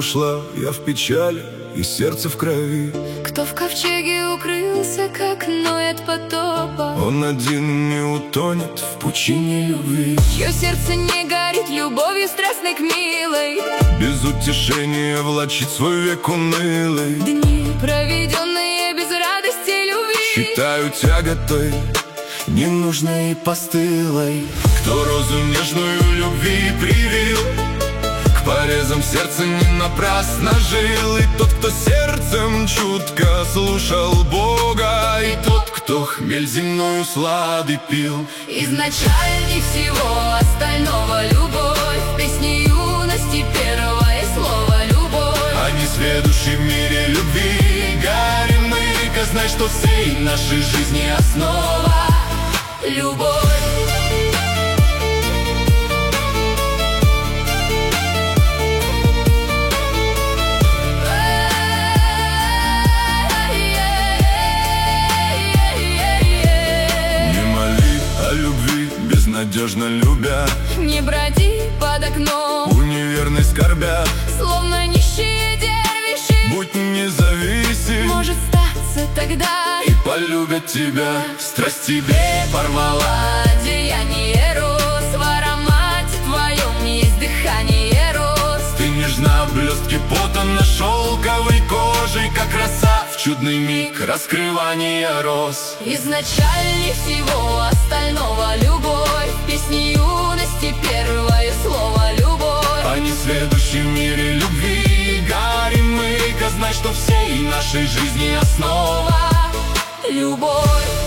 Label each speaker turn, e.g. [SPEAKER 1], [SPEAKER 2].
[SPEAKER 1] ушла, я в печали и сердце в крови.
[SPEAKER 2] Кто в ковчеге укрылся, как Ной от потопа,
[SPEAKER 1] Он один не утонет в пучине любви.
[SPEAKER 2] чье сердце не горит любовью страстной к милой,
[SPEAKER 1] Без утешения влачит свой век унылый.
[SPEAKER 2] дни, проведенные без радости любви,
[SPEAKER 1] Считаю тяготой ненужной и постылой. Кто розу нежную любви привил, к порезам сердца не напрасно жил. И тот, кто сердцем чутко слушал Бога, и тот, кто хмель земную слады пил.
[SPEAKER 2] изначальней всего остального любовь, в песне юности первое слово любовь.
[SPEAKER 1] А не сведущий в мире любви горим мы, знай, что всей нашей жизни основа
[SPEAKER 2] — любовь.
[SPEAKER 1] Безнадежно любя,
[SPEAKER 2] Не броди под окном,
[SPEAKER 1] у неверной скорбя,
[SPEAKER 2] словно нищие дервиши.
[SPEAKER 1] будь независим,
[SPEAKER 2] Может статься тогда
[SPEAKER 1] и полюбят тебя. Страсть тебе порвала
[SPEAKER 2] одеяние роз, в аромате твоем есть дыхание роз.
[SPEAKER 1] Ты нежна, блестки пота на шелковой коже, как роса в чудный миг раскрывания роз.
[SPEAKER 2] Изначальней всего остального любовь, в песне юности первое слово любовь.
[SPEAKER 1] А не следующий в мире любви горим мы, знай, что всей нашей жизни основа
[SPEAKER 2] Любовь.